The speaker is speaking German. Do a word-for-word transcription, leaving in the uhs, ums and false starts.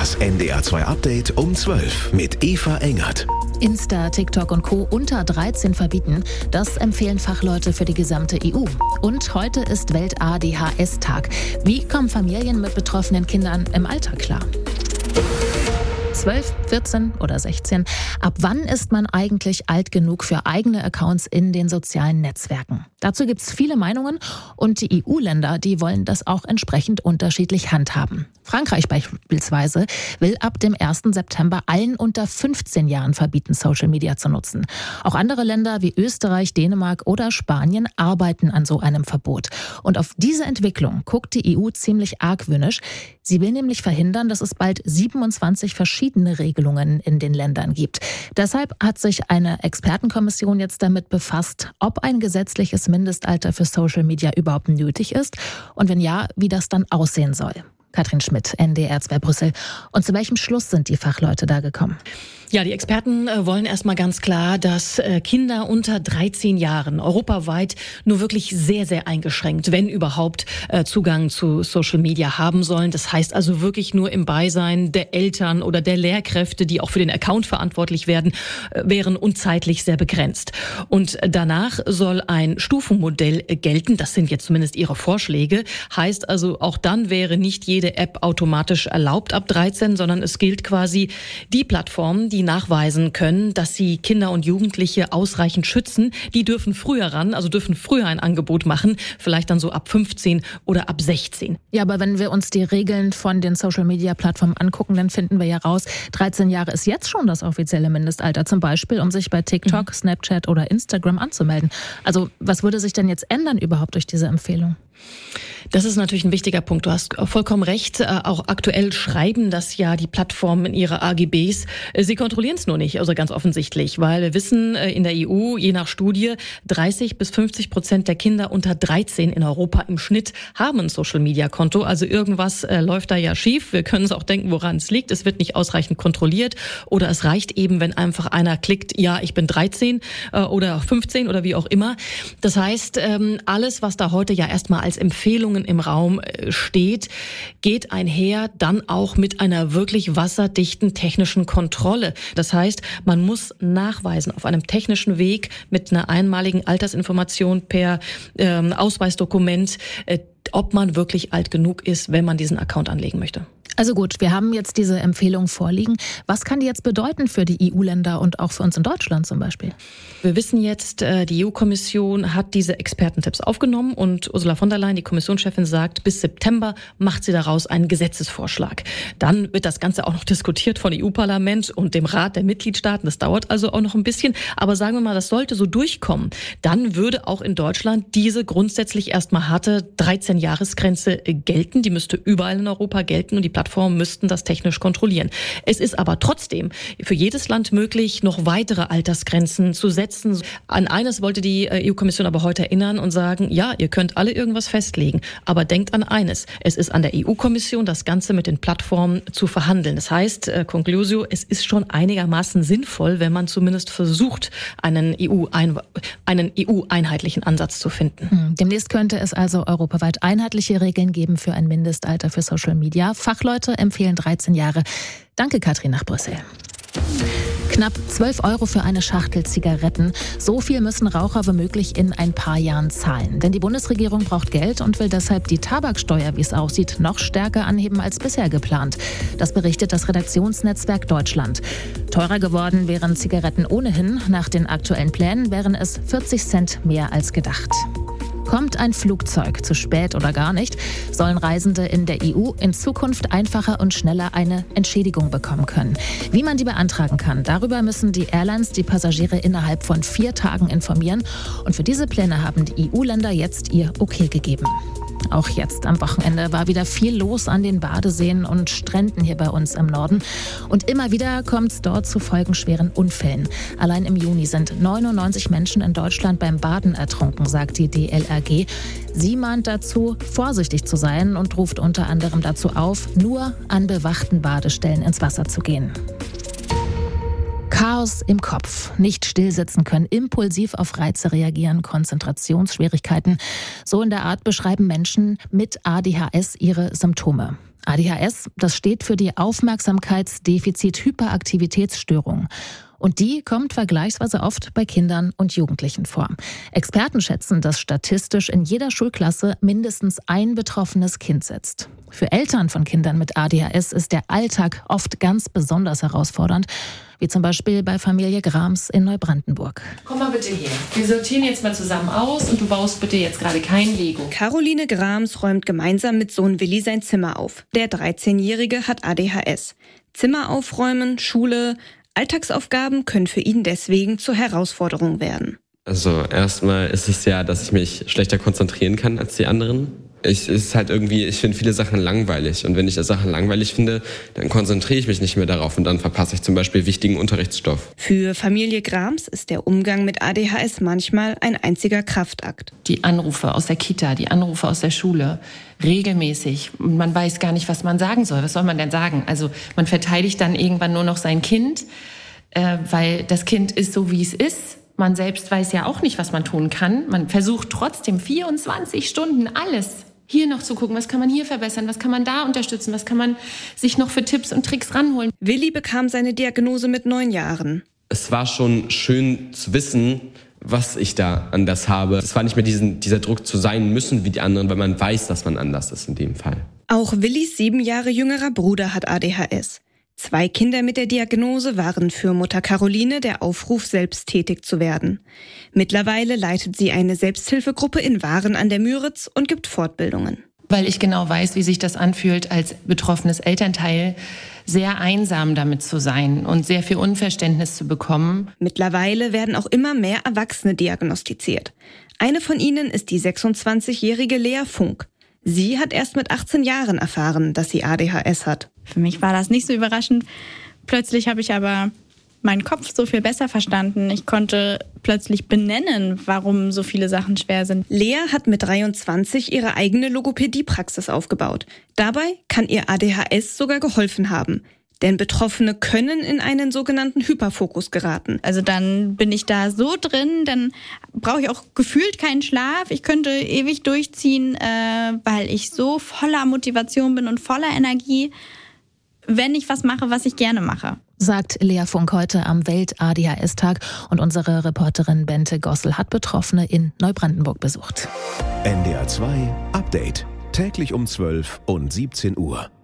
Das N D R zwei Update um zwölf mit Eva Engert. Insta, TikTok und Co. unter dreizehn verbieten, das empfehlen Fachleute für die gesamte E U. Und heute ist Welt-A D H S-Tag. Wie kommen Familien mit betroffenen Kindern im Alltag klar? zwölf, vierzehn oder sechzehn. Ab wann ist man eigentlich alt genug für eigene Accounts in den sozialen Netzwerken? Dazu gibt es viele Meinungen und die E U-Länder, die wollen das auch entsprechend unterschiedlich handhaben. Frankreich beispielsweise will ab dem ersten September allen unter fünfzehn Jahren verbieten, Social Media zu nutzen. Auch andere Länder wie Österreich, Dänemark oder Spanien arbeiten an so einem Verbot. Und auf diese Entwicklung guckt die E U ziemlich argwöhnisch. Sie will nämlich verhindern, dass es bald siebenundzwanzig verschiedene Regelungen in den Ländern gibt. Deshalb hat sich eine Expertenkommission jetzt damit befasst, ob ein gesetzliches Mindestalter für Social Media überhaupt nötig ist und wenn ja, wie das dann aussehen soll. Katrin Schmidt, N D R zwei Brüssel. Und zu welchem Schluss sind die Fachleute da gekommen? Ja, die Experten wollen erstmal ganz klar, dass Kinder unter dreizehn Jahren europaweit nur wirklich sehr, sehr eingeschränkt, wenn überhaupt, Zugang zu Social Media haben sollen. Das heißt also wirklich nur im Beisein der Eltern oder der Lehrkräfte, die auch für den Account verantwortlich werden, wären und zeitlich sehr begrenzt. Und danach soll ein Stufenmodell gelten. Das sind jetzt zumindest ihre Vorschläge. Heißt also, auch dann wäre nicht jede App automatisch erlaubt ab dreizehn, sondern es gilt quasi die Plattform, die nachweisen können, dass sie Kinder und Jugendliche ausreichend schützen. Die dürfen früher ran, also dürfen früher ein Angebot machen, vielleicht dann so ab fünfzehn oder ab sechzehn. Ja, aber wenn wir uns die Regeln von den Social-Media-Plattformen angucken, dann finden wir ja raus, dreizehn Jahre ist jetzt schon das offizielle Mindestalter, zum Beispiel, um sich bei TikTok, mhm. Snapchat oder Instagram anzumelden. Also was würde sich denn jetzt ändern überhaupt durch diese Empfehlung? Das ist natürlich ein wichtiger Punkt. Du hast vollkommen recht. Auch aktuell schreiben das ja die Plattformen in ihre A G Bs. Sie kontrollieren es nur nicht, also ganz offensichtlich, weil wir wissen, in der E U, je nach Studie, dreißig bis fünfzig Prozent der Kinder unter dreizehn in Europa im Schnitt haben ein Social-Media-Konto. Also irgendwas äh, läuft da ja schief. Wir können uns auch denken, woran es liegt. Es wird nicht ausreichend kontrolliert oder es reicht eben, wenn einfach einer klickt, ja, ich bin dreizehn äh, oder fünfzehn oder wie auch immer. Das heißt, ähm, alles, was da heute ja erstmal als Empfehlungen im Raum steht, geht einher dann auch mit einer wirklich wasserdichten technischen Kontrolle. Das heißt, man muss nachweisen auf einem technischen Weg mit einer einmaligen Altersinformation per ähm, Ausweisdokument, äh, ob man wirklich alt genug ist, wenn man diesen Account anlegen möchte. Also gut, wir haben jetzt diese Empfehlung vorliegen. Was kann die jetzt bedeuten für die E U-Länder und auch für uns in Deutschland zum Beispiel? Wir wissen jetzt, die E U-Kommission hat diese Expertentipps aufgenommen und Ursula von der Leyen, die Kommissionschefin, sagt, bis September macht sie daraus einen Gesetzesvorschlag. Dann wird das Ganze auch noch diskutiert von E U-Parlament und dem Rat der Mitgliedstaaten. Das dauert also auch noch ein bisschen. Aber sagen wir mal, das sollte so durchkommen. Dann würde auch in Deutschland diese grundsätzlich erstmal harte dreizehn-Jahres-Grenze gelten. Die müsste überall in Europa gelten und die Plattformen müssten das technisch kontrollieren. Es ist aber trotzdem für jedes Land möglich, noch weitere Altersgrenzen zu setzen. An eines wollte die E U-Kommission aber heute erinnern und sagen, ja, ihr könnt alle irgendwas festlegen, aber denkt an eines. Es ist an der E U-Kommission, das Ganze mit den Plattformen zu verhandeln. Das heißt, äh, Conclusio, es ist schon einigermaßen sinnvoll, wenn man zumindest versucht, einen E U-ein, einen E U-einheitlichen Ansatz zu finden. Demnächst könnte es also europaweit einheitliche Regeln geben für ein Mindestalter für Social Media. Fachleute empfehlen dreizehn Jahre. Danke, Katrin, nach Brüssel. Knapp zwölf Euro für eine Schachtel Zigaretten. So viel müssen Raucher womöglich in ein paar Jahren zahlen. Denn die Bundesregierung braucht Geld und will deshalb die Tabaksteuer, wie es aussieht, noch stärker anheben als bisher geplant. Das berichtet das Redaktionsnetzwerk Deutschland. Teurer geworden wären Zigaretten ohnehin. Nach den aktuellen Plänen wären es vierzig Cent mehr als gedacht. Kommt ein Flugzeug zu spät oder gar nicht, sollen Reisende in der E U in Zukunft einfacher und schneller eine Entschädigung bekommen können. Wie man die beantragen kann, darüber müssen die Airlines die Passagiere innerhalb von vier Tagen informieren. Und für diese Pläne haben die E U-Länder jetzt ihr Okay gegeben. Auch jetzt am Wochenende war wieder viel los an den Badeseen und Stränden hier bei uns im Norden. Und immer wieder kommt es dort zu folgenschweren Unfällen. Allein im Juni sind neunundneunzig Menschen in Deutschland beim Baden ertrunken, sagt die D L R G. Sie mahnt dazu, vorsichtig zu sein und ruft unter anderem dazu auf, nur an bewachten Badestellen ins Wasser zu gehen. Chaos im Kopf, nicht stillsitzen können, impulsiv auf Reize reagieren, Konzentrationsschwierigkeiten. So in der Art beschreiben Menschen mit A D H S ihre Symptome. A D H S, das steht für die Aufmerksamkeitsdefizit-Hyperaktivitätsstörung. Und die kommt vergleichsweise oft bei Kindern und Jugendlichen vor. Experten schätzen, dass statistisch in jeder Schulklasse mindestens ein betroffenes Kind sitzt. Für Eltern von Kindern mit A D H S ist der Alltag oft ganz besonders herausfordernd, wie zum Beispiel bei Familie Grams in Neubrandenburg. Komm mal bitte her. Wir sortieren jetzt mal zusammen aus und du baust bitte jetzt gerade kein Lego. Caroline Grams räumt gemeinsam mit Sohn Willi sein Zimmer auf. Der dreizehnjährige hat A D H S. Zimmer aufräumen, Schule, Alltagsaufgaben können für ihn deswegen zur Herausforderung werden. Also erstmal ist es ja, dass ich mich schlechter konzentrieren kann als die anderen. Ich ist halt irgendwie, ich finde viele Sachen langweilig und wenn ich Sachen langweilig finde, dann konzentriere ich mich nicht mehr darauf und dann verpasse ich zum Beispiel wichtigen Unterrichtsstoff. Für Familie Grams ist der Umgang mit A D H S manchmal ein einziger Kraftakt. Die Anrufe aus der Kita, die Anrufe aus der Schule, regelmäßig. Man weiß gar nicht, was man sagen soll. Was soll man denn sagen? Also man verteidigt dann irgendwann nur noch sein Kind, äh, weil das Kind ist so, wie es ist. Man selbst weiß ja auch nicht, was man tun kann. Man versucht trotzdem vierundzwanzig Stunden alles. Hier noch zu gucken, was kann man hier verbessern, was kann man da unterstützen, was kann man sich noch für Tipps und Tricks ranholen. Willi bekam seine Diagnose mit neun Jahren. Es war schon schön zu wissen, was ich da anders habe. Es war nicht mehr diesen, dieser Druck zu sein müssen wie die anderen, weil man weiß, dass man anders ist in dem Fall. Auch Willis sieben Jahre jüngerer Bruder hat A D H S. Zwei Kinder mit der Diagnose waren für Mutter Caroline der Aufruf, selbst tätig zu werden. Mittlerweile leitet sie eine Selbsthilfegruppe in Waren an der Müritz und gibt Fortbildungen. Weil ich genau weiß, wie sich das anfühlt, als betroffenes Elternteil sehr einsam damit zu sein und sehr viel Unverständnis zu bekommen. Mittlerweile werden auch immer mehr Erwachsene diagnostiziert. Eine von ihnen ist die sechsundzwanzigjährige Lea Funk. Sie hat erst mit achtzehn Jahren erfahren, dass sie A D H S hat. Für mich war das nicht so überraschend. Plötzlich habe ich aber meinen Kopf so viel besser verstanden. Ich konnte plötzlich benennen, warum so viele Sachen schwer sind. Lea hat mit dreiundzwanzig ihre eigene Logopädiepraxis aufgebaut. Dabei kann ihr A D H S sogar geholfen haben. Denn Betroffene können in einen sogenannten Hyperfokus geraten. Also dann bin ich da so drin, dann brauche ich auch gefühlt keinen Schlaf. Ich könnte ewig durchziehen, äh, weil ich so voller Motivation bin und voller Energie, wenn ich was mache, was ich gerne mache. Sagt Lea Funk heute am Welt-A D H S-Tag. Und unsere Reporterin Bente Gossel hat Betroffene in Neubrandenburg besucht. N D R zwei Update. Täglich um zwölf und siebzehn Uhr.